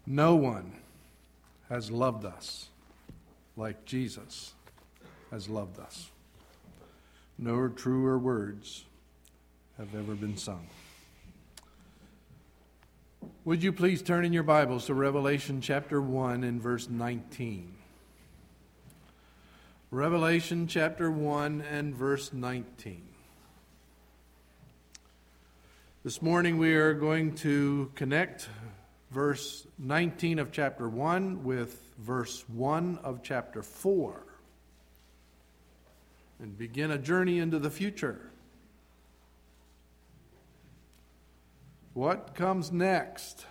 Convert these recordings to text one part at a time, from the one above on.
No one has loved us like Jesus has loved us. No truer words have ever been sung. Would you please turn in your Bibles to Revelation chapter 1 and verse 19. Revelation chapter 1 and verse 19. This morning we are going to connect verse 19 of chapter 1 with verse 1 of chapter 4 and begin a journey into the future. What comes next?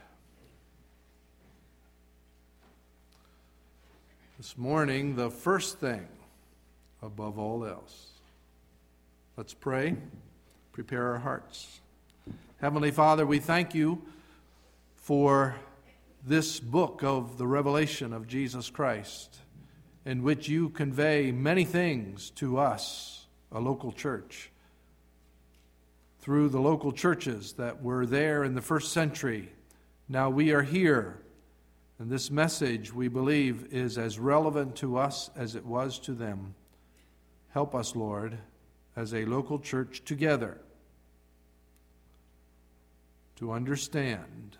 This morning, the first thing above all else. Let's pray, prepare our hearts. Heavenly Father, we thank you for this book of the revelation of Jesus Christ, in which you convey many things to us, a local church, through the local churches that were there in the first century. Now we are here, and this message, we believe, is as relevant to us as it was to them. Help us, Lord, as a local church together, to understand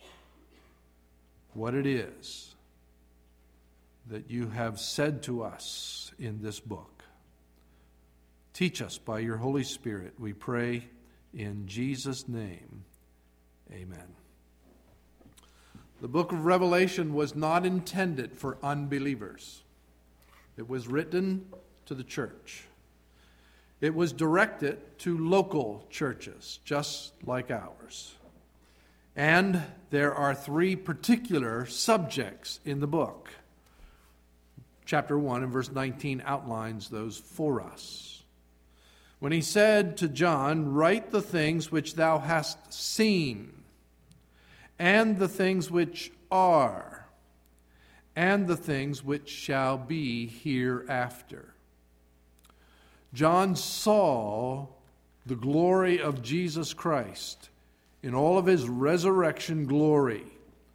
what it is that you have said to us in this book. Teach us by your Holy Spirit, we pray in Jesus' name. Amen. The book of Revelation was not intended for unbelievers. It was written to the church. It was directed to local churches, just like ours. And there are three particular subjects in the book. Chapter 1 and verse 19 outlines those for us. When he said to John, "Write the things which thou hast seen, and the things which are, and the things which shall be hereafter." John saw the glory of Jesus Christ in all of his resurrection glory.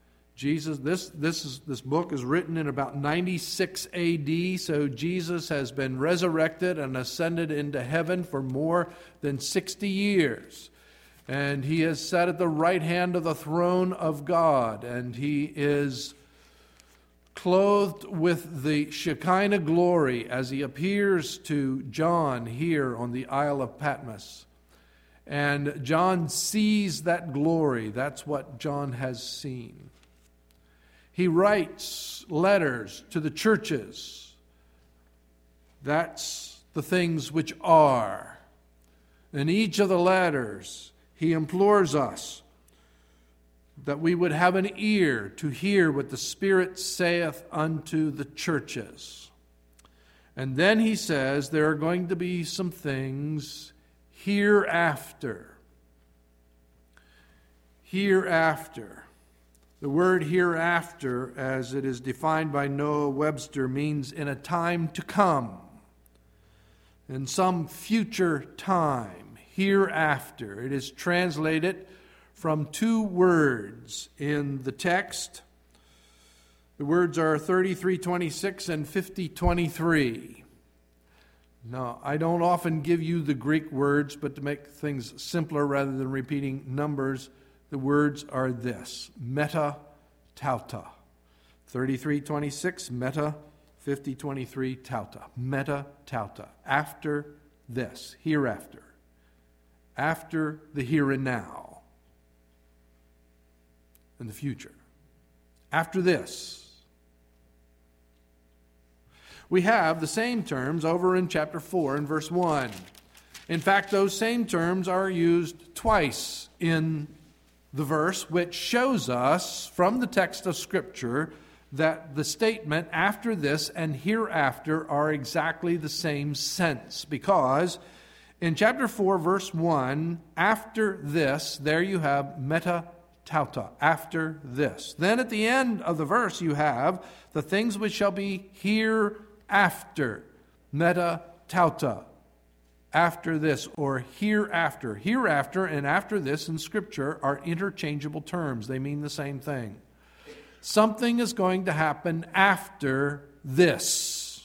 This book is written in about 96 AD, so Jesus has been resurrected and ascended into heaven for more than 60 years. And he is sat at the right hand of the throne of God, and he is clothed with the Shekinah glory as he appears to John here on the Isle of Patmos. And John sees that glory. That's what John has seen. He writes letters to the churches. That's the things which are. In each of the letters, he implores us that we would have an ear to hear what the Spirit saith unto the churches. And then he says there are going to be some things hereafter. Hereafter. The word hereafter, as it is defined by Noah Webster, means in a time to come. In some future time. Hereafter. It is translated from two words in the text. The words are 33:26 and 50:23. Now, I don't often give you the Greek words, but to make things simpler rather than repeating numbers, the words are this: meta tauta. 33:26, meta, 50:23, tauta. Meta tauta. After this, hereafter. After the here and now. In the future. After this. We have the same terms over in chapter 4 and verse 1. In fact, those same terms are used twice in the verse, which shows us from the text of Scripture that the statement after this and hereafter are exactly the same sense. Because in chapter 4, verse 1, after this, there you have meta tauta, after this. Then at the end of the verse you have the things which shall be hereafter, meta tauta, after this, or hereafter. Hereafter and after this in Scripture are interchangeable terms. They mean the same thing. Something is going to happen after this.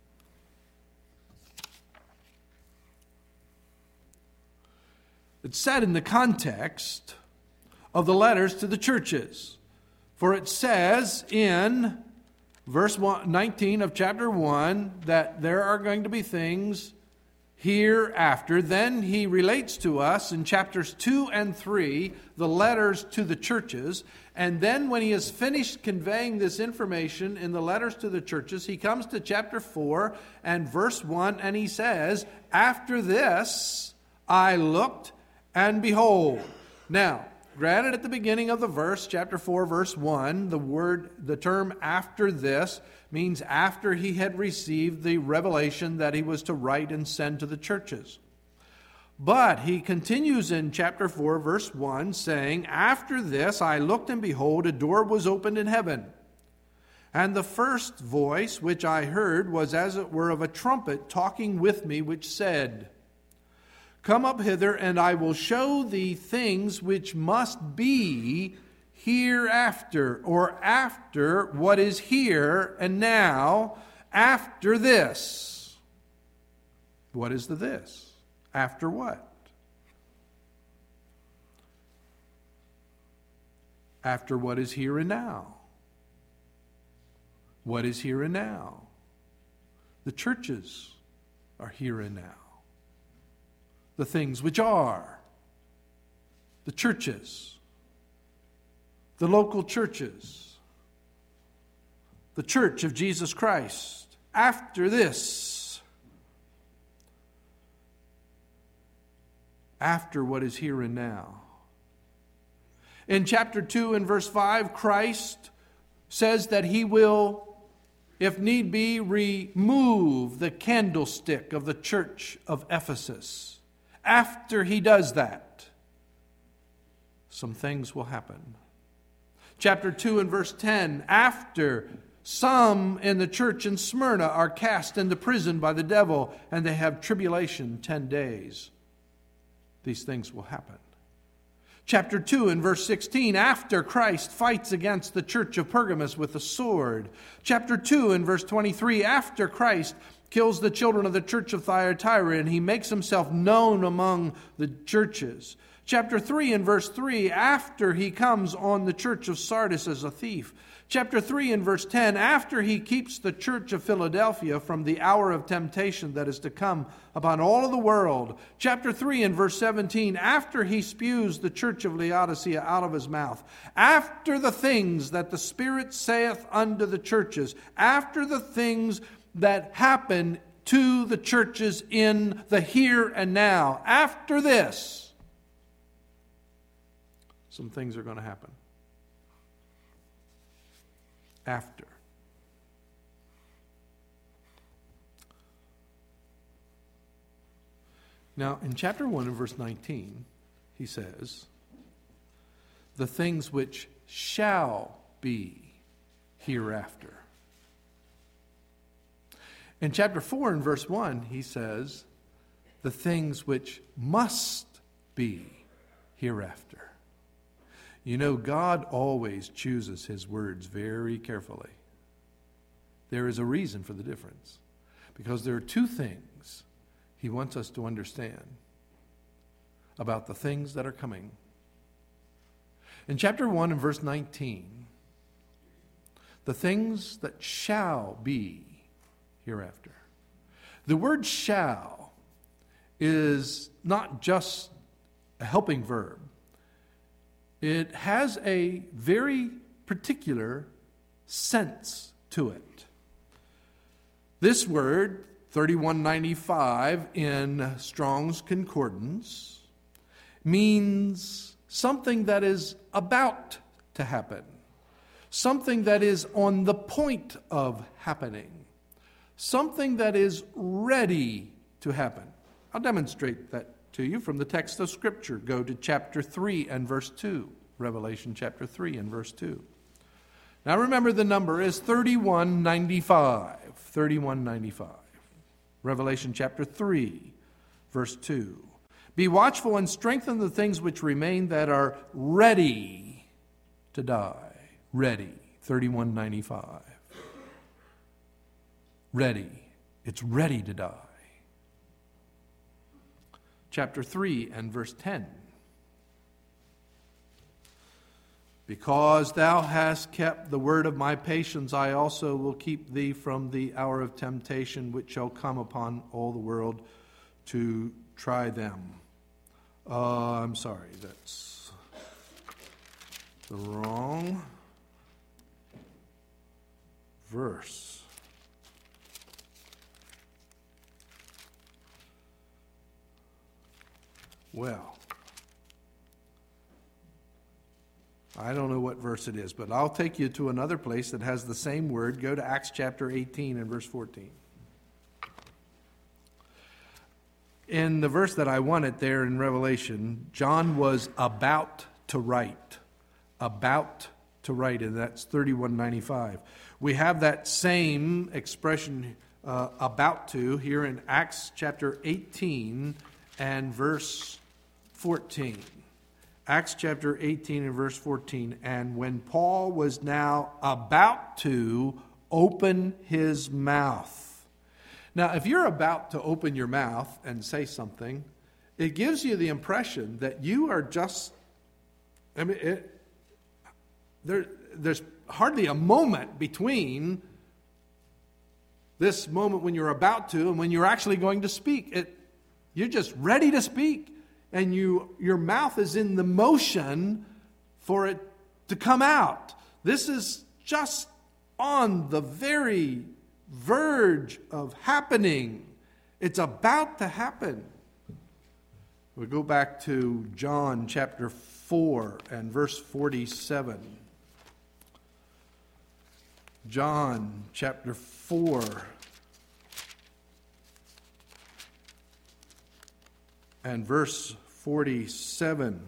It's said in the context of the letters to the churches. For it says in verse 19 of chapter 1 that there are going to be things hereafter. Then he relates to us in chapters 2 and 3 the letters to the churches. And then when he has finished conveying this information in the letters to the churches, he comes to chapter 4 and verse 1, and he says, "After this I looked, and behold." Now, granted, at the beginning of the verse, chapter 4, verse 1, the term "after this" means after he had received the revelation that he was to write and send to the churches. But he continues in chapter 4, verse 1, saying, "After this I looked, and behold, a door was opened in heaven. And the first voice which I heard was as it were of a trumpet talking with me, which said, 'Come up hither, and I will show thee things which must be hereafter,'" or after what is here and now, after this. What is the this? After what? After what is here and now. What is here and now? The churches are here and now. The things which are. The churches. The local churches. The church of Jesus Christ. After this. After what is here and now. In chapter 2 and verse 5, Christ says that he will, if need be, remove the candlestick of the church of Ephesus. After he does that, some things will happen. Chapter 2 and verse 10, after some in the church in Smyrna are cast into prison by the devil, and they have tribulation 10 days. These things will happen. Chapter 2 and verse 16, after Christ fights against the church of Pergamos with a sword. Chapter 2 and verse 23, after Christ kills the children of the church of Thyatira, and he makes himself known among the churches. Chapter 3 and verse 3, after he comes on the church of Sardis as a thief. Chapter 3 and verse 10, after he keeps the church of Philadelphia from the hour of temptation that is to come upon all of the world. Chapter 3 and verse 17, after he spews the church of Laodicea out of his mouth. After the things that the Spirit saith unto the churches. After the things that happen to the churches in the here and now. After this, some things are going to happen. After. Now, in chapter 1 and verse 19, he says, the things which shall be hereafter. In chapter 4 and verse 1, he says, the things which must be hereafter. You know, God always chooses his words very carefully. There is a reason for the difference. Because there are two things he wants us to understand about the things that are coming. In chapter 1 and verse 19, the things that shall be hereafter. The word shall is not just a helping verb. It has a very particular sense to it. This word, 3195 in Strong's Concordance, means something that is about to happen, something that is on the point of happening, something that is ready to happen. I'll demonstrate that to you from the text of Scripture. Go to chapter 3 and verse 2. Revelation chapter 3 and verse 2. Now remember, the number is 3195. 3195. Revelation chapter 3, verse 2. Be watchful and strengthen the things which remain that are ready to die. Ready. 3195. Ready. It's ready to die. Chapter 3 and verse 10. Because thou hast kept the word of my patience, I also will keep thee from the hour of temptation which shall come upon all the world to try them. I'm sorry, that's the wrong verse. Well, I don't know what verse it is, but I'll take you to another place that has the same word. Go to Acts chapter 18 and verse 14. In the verse that I wanted there in Revelation, John was about to write. About to write, and that's 3195. We have that same expression, about to, here in Acts chapter 18 and verse 14. Acts chapter 18 and verse 14. And when Paul was now about to open his mouth. Now, if you're about to open your mouth and say something, it gives you the impression that you are just, there's hardly a moment between this moment when you're about to and when you're actually going to speak. You're just ready to speak. And your mouth is in the motion for it to come out. This is just on the very verge of happening. It's about to happen. We go back to John chapter 4 and verse 47. John chapter 4 and verse 47.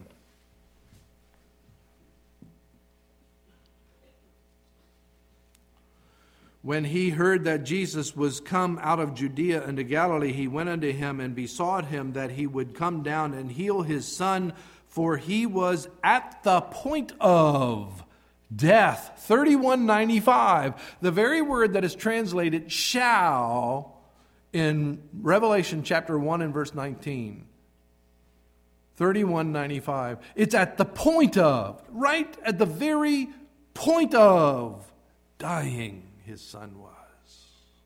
When he heard that Jesus was come out of Judea into Galilee, he went unto him and besought him that he would come down and heal his son, for he was at the point of death. 3195. The very word that is translated shall in Revelation chapter 1 and verse 19. 3195. It's at the point of, right at the very point of dying, his son was.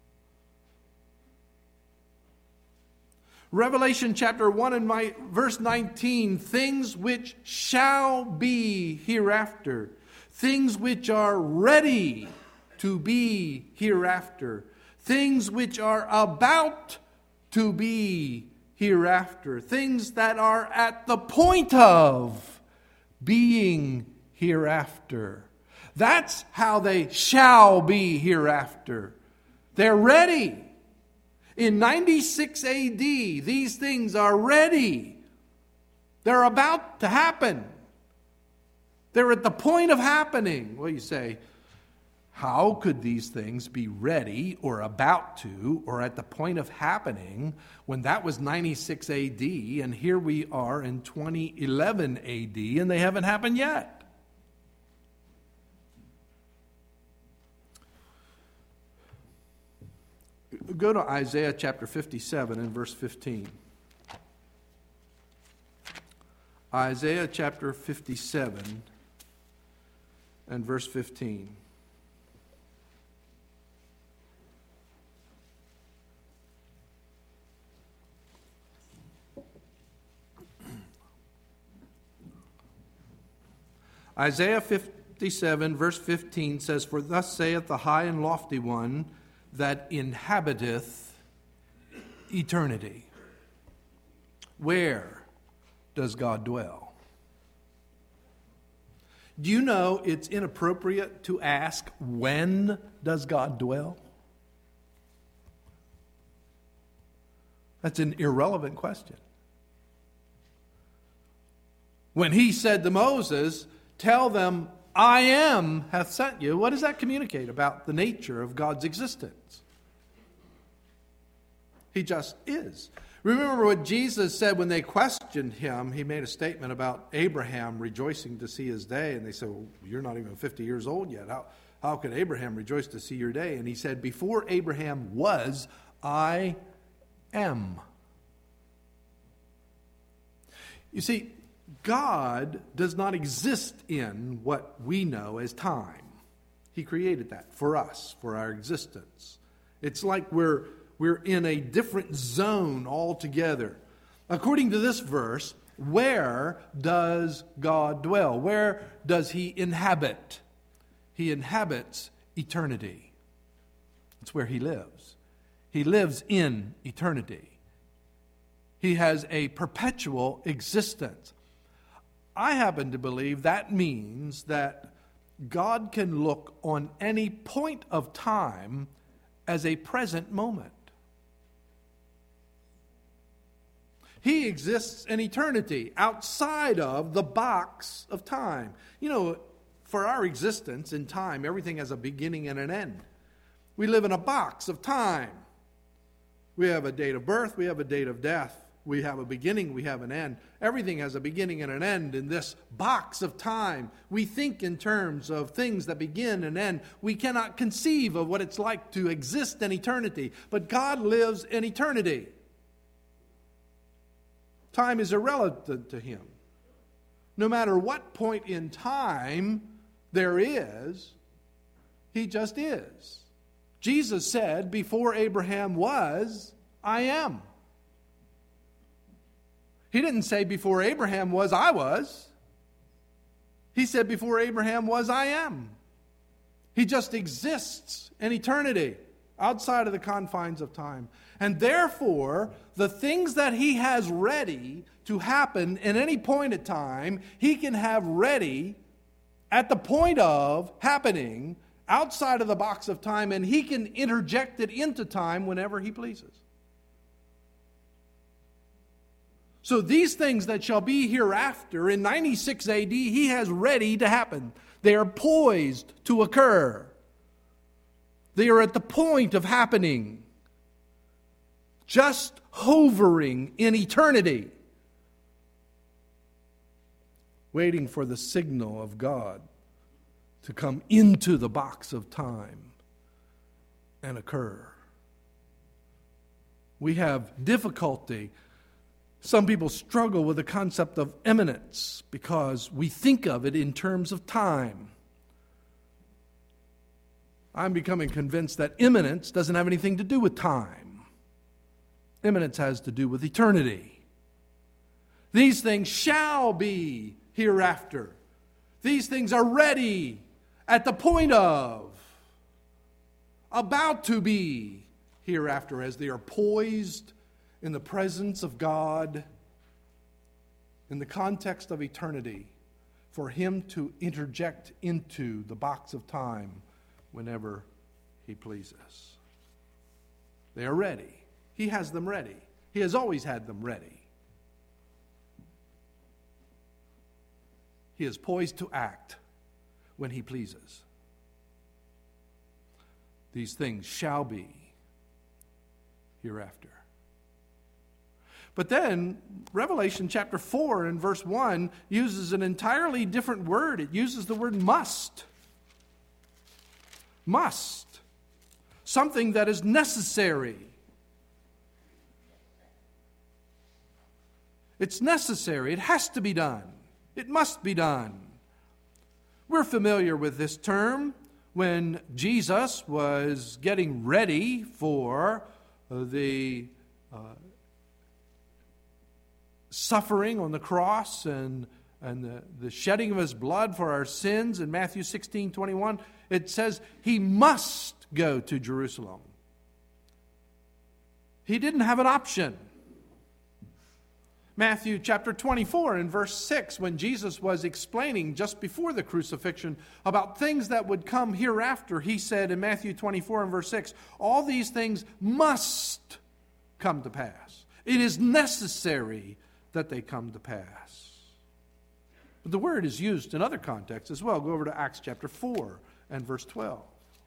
Revelation chapter 1 and verse 19. Things which shall be hereafter. Things which are ready to be hereafter. Things which are about to be hereafter. Things that are at the point of being hereafter. That's how they shall be hereafter. They're ready. In 96 AD, these things are ready. They're about to happen. They're at the point of happening. Well, you say, how could these things be ready or about to or at the point of happening when that was 96 AD and here we are in 2011 AD and they haven't happened yet? Go to Isaiah chapter 57 and verse 15. Isaiah chapter 57 and verse 15. Isaiah 57 verse 15 says, For thus saith the high and lofty one that inhabiteth eternity. Where does God dwell? Do you know it's inappropriate to ask, when does God dwell? That's an irrelevant question. When he said to Moses, tell them, I am hath sent you, what does that communicate about the nature of God's existence? He just is. Remember what Jesus said when they questioned him. He made a statement about Abraham rejoicing to see his day. And they said, well, you're not even 50 years old yet. how could Abraham rejoice to see your day? And he said, before Abraham was, I am. You see, God does not exist in what we know as time. He created that for us, for our existence. It's like we're in a different zone altogether. According to this verse, where does God dwell? Where does He inhabit? He inhabits eternity. It's where He lives. He lives in eternity. He has a perpetual existence. I happen to believe that means that God can look on any point of time as a present moment. He exists in eternity, outside of the box of time. You know, for our existence in time, everything has a beginning and an end. We live in a box of time. We have a date of birth, we have a date of death. We have a beginning, we have an end. Everything has a beginning and an end in this box of time. We think in terms of things that begin and end. We cannot conceive of what it's like to exist in eternity. But God lives in eternity. Time is irrelevant to Him. No matter what point in time there is, He just is. Jesus said, before Abraham was, I am. He didn't say before Abraham was, I was. He said before Abraham was, I am. He just exists in eternity, outside of the confines of time. And therefore, the things that He has ready to happen in any point of time, He can have ready at the point of happening outside of the box of time, and He can interject it into time whenever He pleases. So these things that shall be hereafter in 96 AD, He has ready to happen. They are poised to occur. They are at the point of happening, just hovering in eternity, waiting for the signal of God to come into the box of time and occur. We have difficulty. Some people struggle with the concept of imminence because we think of it in terms of time. I'm becoming convinced that imminence doesn't have anything to do with time. Imminence has to do with eternity. These things shall be hereafter. These things are ready at the point of, about to be hereafter, as they are poised in the presence of God, in the context of eternity, for Him to interject into the box of time whenever He pleases. They are ready. He has them ready. He has always had them ready. He is poised to act when He pleases. These things shall be hereafter. But then, Revelation chapter 4 and verse 1 uses an entirely different word. It uses the word must. Must. Something that is necessary. It's necessary. It has to be done. It must be done. We're familiar with this term when Jesus was getting ready for the suffering on the cross and the shedding of His blood for our sins in Matthew 16:21. It says He must go to Jerusalem. He didn't have an option. Matthew chapter 24 and verse 6, when Jesus was explaining just before the crucifixion about things that would come hereafter, He said in Matthew 24 and verse 6, all these things must come to pass. It is necessary that they come to pass. But the word is used in other contexts as well. Go over to Acts chapter 4 and verse 12.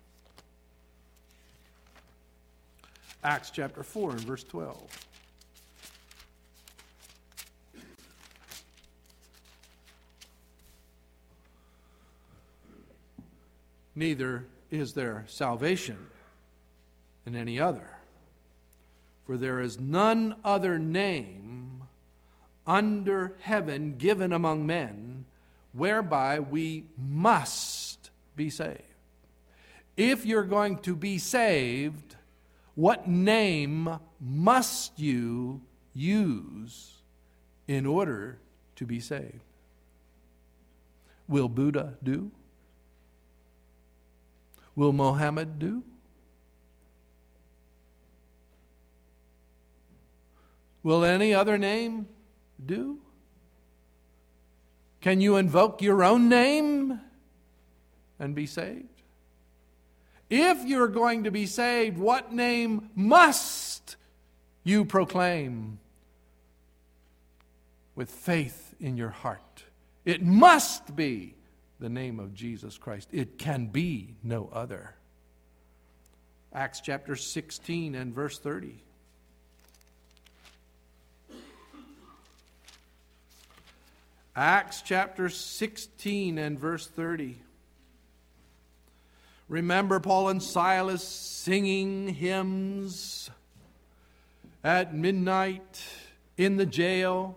Acts chapter 4 and verse 12. neither is there salvation in any other. For there is none other name under heaven given among men whereby we must be saved. If you're going to be saved, what name must you use in order to be saved? Will Buddha do? Will Mohammed do? Will any other name do? Can you invoke your own name and be saved? If you're going to be saved, what name must you proclaim with faith in your heart? It must be the name of Jesus Christ. It can be no other. Acts chapter 16 and verse 30. Acts chapter 16 and verse 30. Remember Paul and Silas singing hymns at midnight in the jail.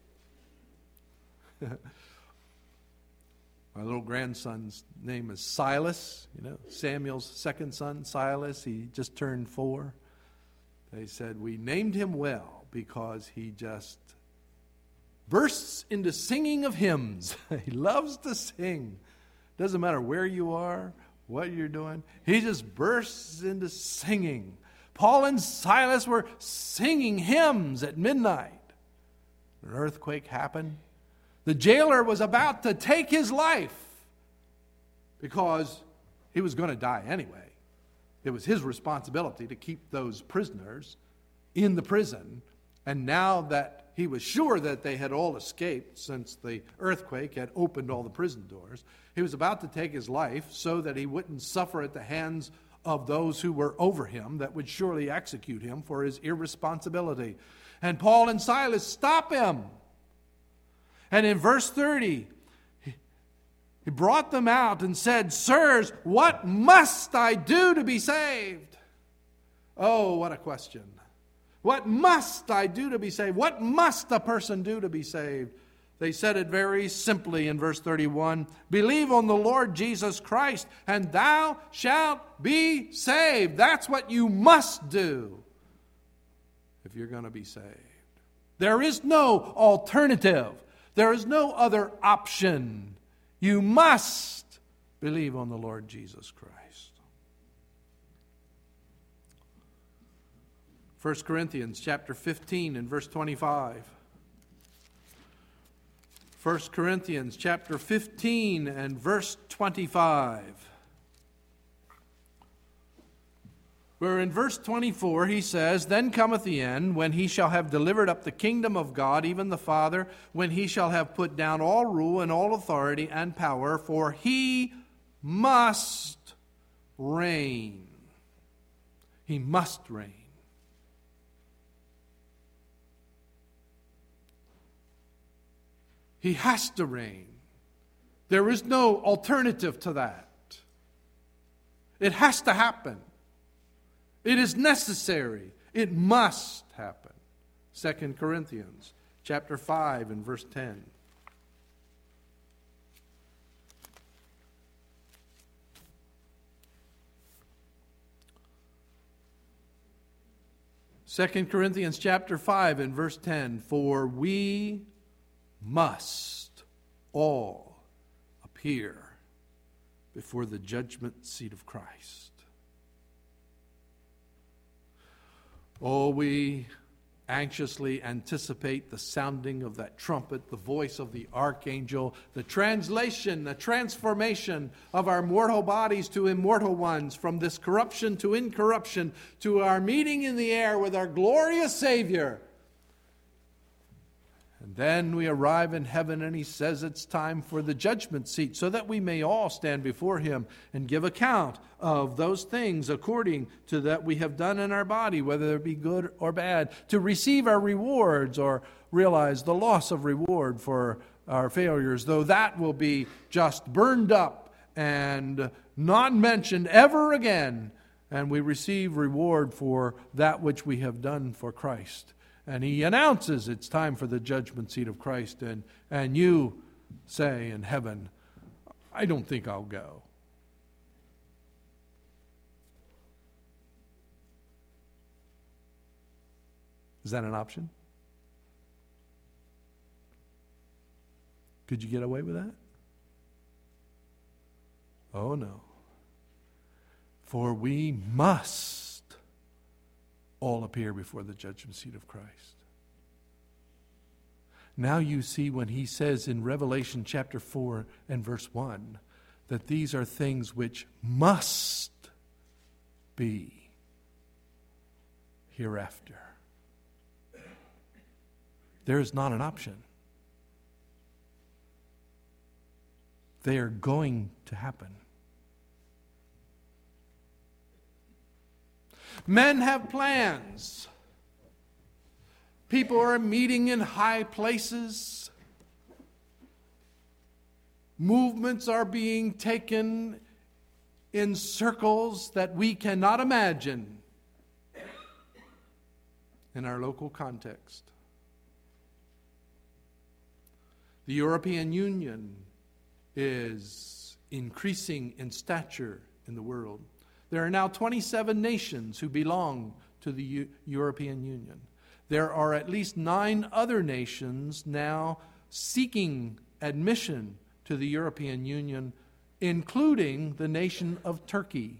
My little grandson's name is Silas. You know, Samuel's second son, Silas. He just turned 4. They said, we named him well because he just bursts into singing of hymns. He loves to sing. Doesn't matter where you are, what you're doing. He just bursts into singing. Paul and Silas were singing hymns at midnight. An earthquake happened. The jailer was about to take his life because he was going to die anyway. It was his responsibility to keep those prisoners in the prison. And now that he was sure that they had all escaped since the earthquake had opened all the prison doors, he was about to take his life so that he wouldn't suffer at the hands of those who were over him that would surely execute him for his irresponsibility. And Paul and Silas stop him. And in verse 30, he brought them out and said, Sirs, what must I do to be saved? Oh, what a question. What must I do to be saved? What must a person do to be saved? They said it very simply in verse 31. Believe on the Lord Jesus Christ, and thou shalt be saved. That's what you must do if you're going to be saved. There is no alternative. There is no other option. You must believe on the Lord Jesus Christ. 1 Corinthians chapter 15 and verse 25. 1 Corinthians chapter 15 and verse 25. Where in verse 24 he says, Then cometh the end, when he shall have delivered up the kingdom of God, even the Father, when he shall have put down all rule and all authority and power, for he must reign. He must reign. He has to reign. There is no alternative to that. It has to happen. It is necessary. It must happen. 2 Corinthians chapter 5 and verse 10. Second Corinthians chapter 5 and verse 10. For we must all appear before the judgment seat of Christ. Oh, we anxiously anticipate the sounding of that trumpet, the voice of the archangel, the translation, the transformation of our mortal bodies to immortal ones, from this corruption to incorruption, to our meeting in the air with our glorious Savior. And then we arrive in heaven and he says it's time for the judgment seat so that we may all stand before him and give account of those things according to that we have done in our body, whether it be good or bad, to receive our rewards or realize the loss of reward for our failures, though that will be just burned up and not mentioned ever again. And we receive reward for that which we have done for Christ. And he announces it's time for the judgment seat of Christ. And you say in heaven, I don't think I'll go. Is that an option? Could you get away with that? Oh no. For we must all appear before the judgment seat of Christ. Now you see when he says in Revelation chapter 4 and verse 1 that these are things which must be hereafter. There is not an option. They are going to happen. Men have plans. People are meeting in high places. Movements are being taken in circles that we cannot imagine in our local context. The European Union is increasing in stature in the world. There are now 27 nations who belong to the European Union. There are at least 9 other nations now seeking admission to the European Union, including the nation of Turkey,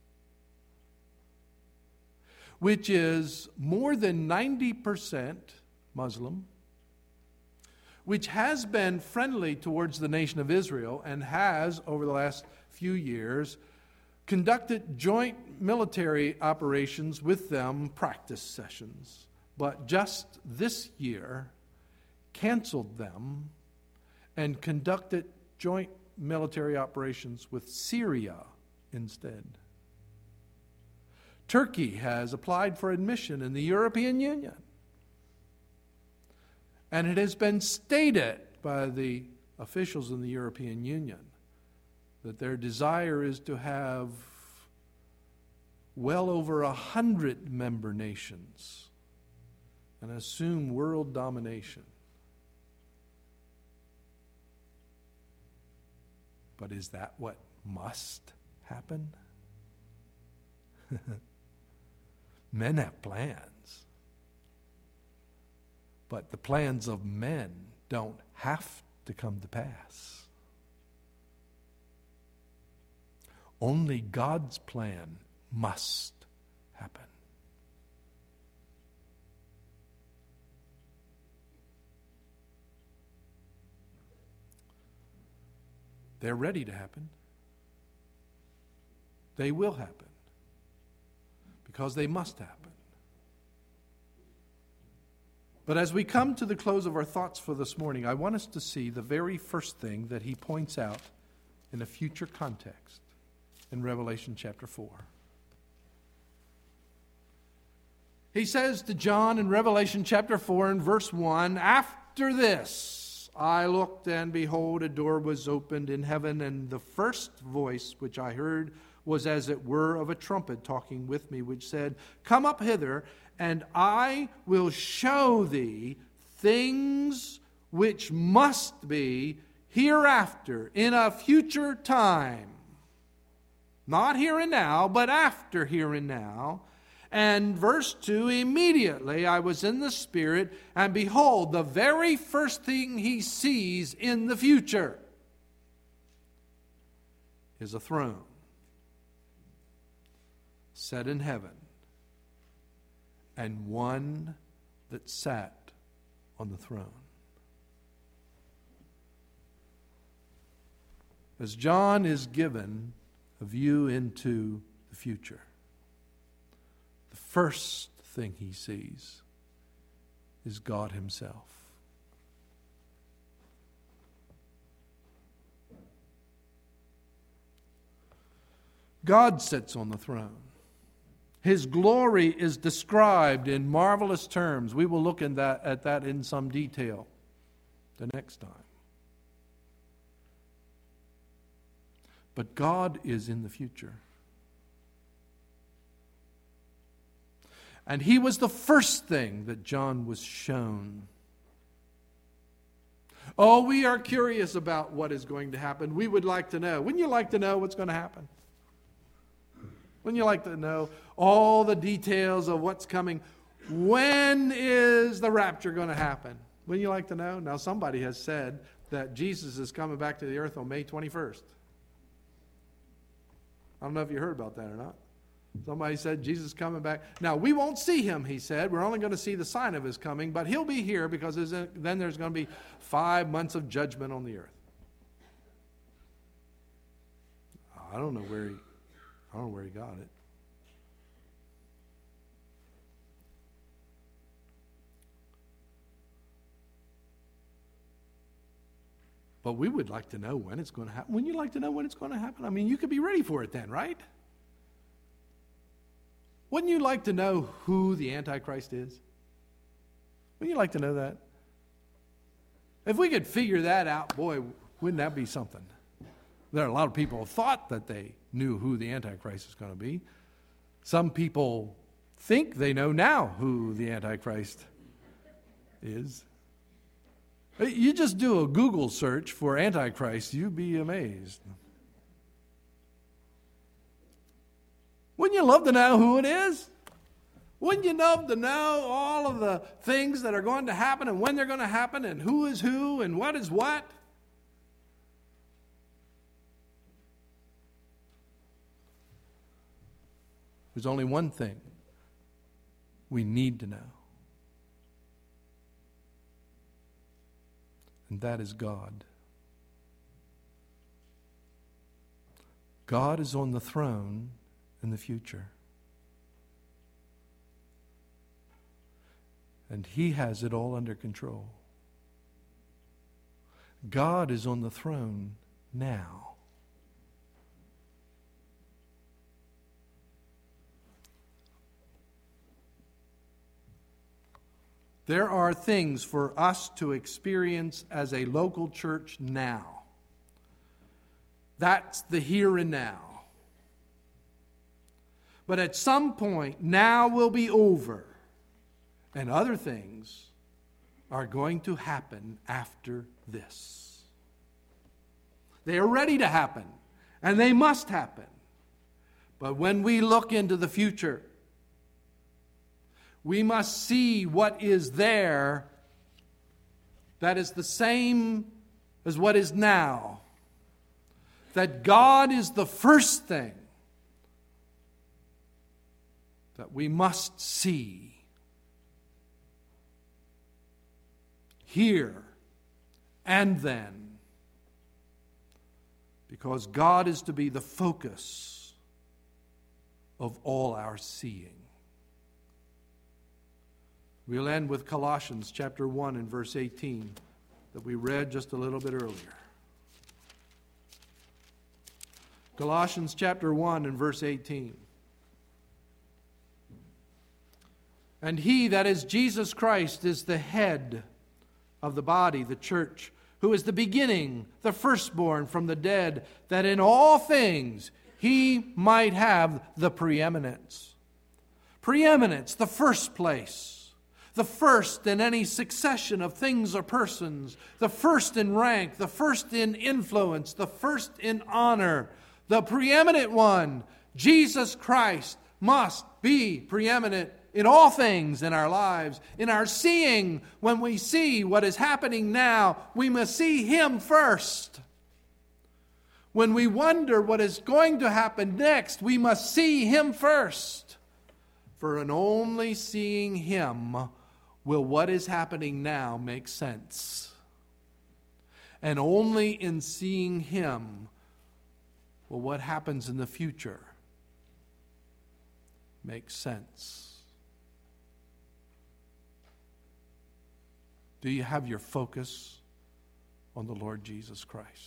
which is more than 90% Muslim, which has been friendly towards the nation of Israel and has, over the last few years, conducted joint military operations with them, practice sessions. But just this year, canceled them and conducted joint military operations with Syria instead. Turkey has applied for admission in the European Union. And it has been stated by the officials in the European Union that their desire is to have well over 100 member nations and assume world domination. But is that what must happen? Men have plans. But the plans of men don't have to come to pass. Only God's plan must happen. They're ready to happen. They will happen. Because they must happen. But as we come to the close of our thoughts for this morning, I want us to see the very first thing that he points out in a future context in Revelation chapter 4. He says to John in Revelation chapter 4 and verse 1, "After this I looked, and behold, a door was opened in heaven, and the first voice which I heard was as it were of a trumpet talking with me, which said, 'Come up hither, and I will show thee things which must be hereafter, in a future time.'" Not here and now, but after here and now. And verse 2, "Immediately I was in the Spirit, and behold, the very first thing he sees in the future is a throne set in heaven, and one that sat on the throne." As John is given a view into the future, the first thing he sees is God himself. God sits on the throne. His glory is described in marvelous terms. We will look at that in some detail the next time. But God is in the future. And he was the first thing that John was shown. Oh, we are curious about what is going to happen. We would like to know. Wouldn't you like to know what's going to happen? Wouldn't you like to know all the details of what's coming? When is the rapture going to happen? Wouldn't you like to know? Now, somebody has said that Jesus is coming back to the earth on May 21st. I don't know if you heard about that or not. Somebody said Jesus is coming back. Now, we won't see him, he said. We're only going to see the sign of his coming, but he'll be here because then there's going to be 5 months of judgment on the earth. I don't know where he got it. But we would like to know when it's going to happen. Wouldn't you like to know when it's going to happen? I mean, you could be ready for it then, right? Wouldn't you like to know who the Antichrist is? Wouldn't you like to know that? If we could figure that out, boy, wouldn't that be something? There are a lot of people who thought that they knew who the Antichrist is going to be. Some people think they know now who the Antichrist is. You just do a Google search for Antichrist, you'd be amazed. Wouldn't you love to know who it is? Wouldn't you love to know all of the things that are going to happen and when they're going to happen and who is who and what is what? There's only one thing we need to know. And that is God. God is on the throne in the future. And he has it all under control. God is on the throne now. There are things for us to experience as a local church now. That's the here and now. But at some point, now will be over, and other things are going to happen after this. They are ready to happen, and they must happen. But when we look into the future, we must see what is there that is the same as what is now. That God is the first thing that we must see, here, and then. Because God is to be the focus of all our seeing. We'll end with Colossians chapter 1 and verse 18 that we read just a little bit earlier. Colossians chapter 1 and verse 18. And he, that is Jesus Christ, is the head of the body, the church, who is the beginning, the firstborn from the dead, that in all things he might have the preeminence. Preeminence, the first place. The first in any succession of things or persons. The first in rank, the first in influence, the first in honor. The preeminent one, Jesus Christ, must be preeminent in all things in our lives. In our seeing, when we see what is happening now, we must see him first. When we wonder what is going to happen next, we must see him first. For in only seeing him will what is happening now make sense. And only in seeing him will what happens in the future make sense. Do you have your focus on the Lord Jesus Christ?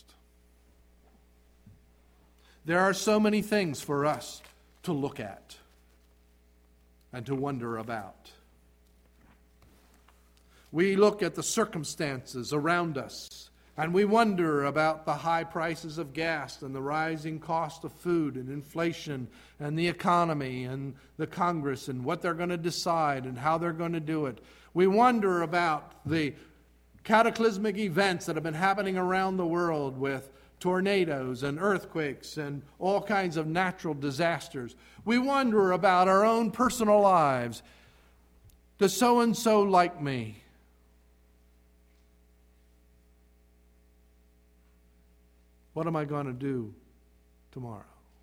There are so many things for us to look at and to wonder about. We look at the circumstances around us And we wonder about the high prices of gas and the rising cost of food and inflation and the economy and the Congress and what they're going to decide and how they're going to do it. We wonder about the cataclysmic events that have been happening around the world with tornadoes and earthquakes and all kinds of natural disasters. We wonder about our own personal lives. Does so-and-so like me? What am I going to do tomorrow?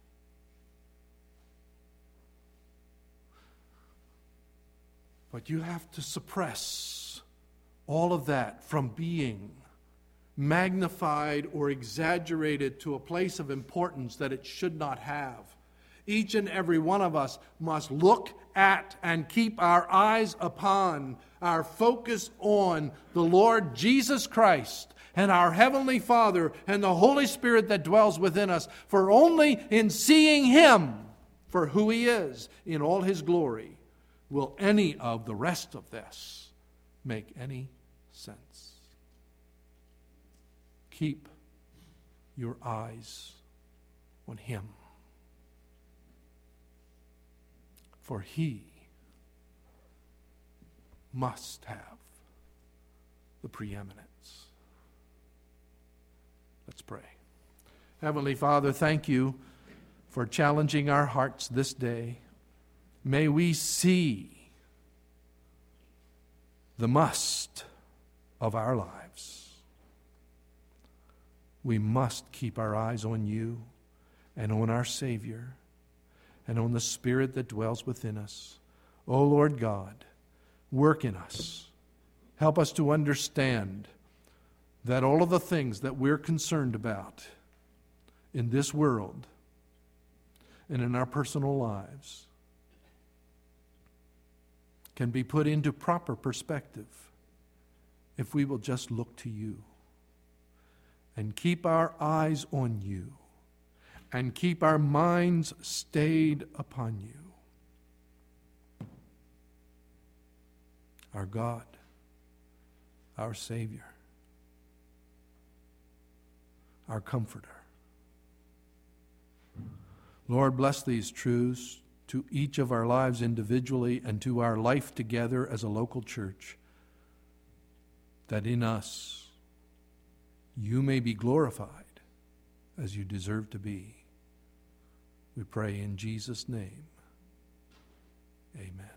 But you have to suppress all of that from being magnified or exaggerated to a place of importance that it should not have. Each and every one of us must look at and keep our eyes upon, our focus on the Lord Jesus Christ and our Heavenly Father and the Holy Spirit that dwells within us. For only in seeing Him for who He is in all His glory will any of the rest of this make any sense. Keep your eyes on Him, for He must have the preeminence. Let's pray. Heavenly Father, thank you for challenging our hearts this day. May we see the must of our lives. We must keep our eyes on you and on our Savior and on the Spirit that dwells within us. O Lord God, work in us. Help us to understand that all of the things that we're concerned about in this world and in our personal lives can be put into proper perspective if we will just look to you and keep our eyes on you and keep our minds stayed upon you. Our God, our Savior, our Comforter. Lord, bless these truths to each of our lives individually and to our life together as a local church, that in us you may be glorified as you deserve to be. We pray in Jesus' name. Amen.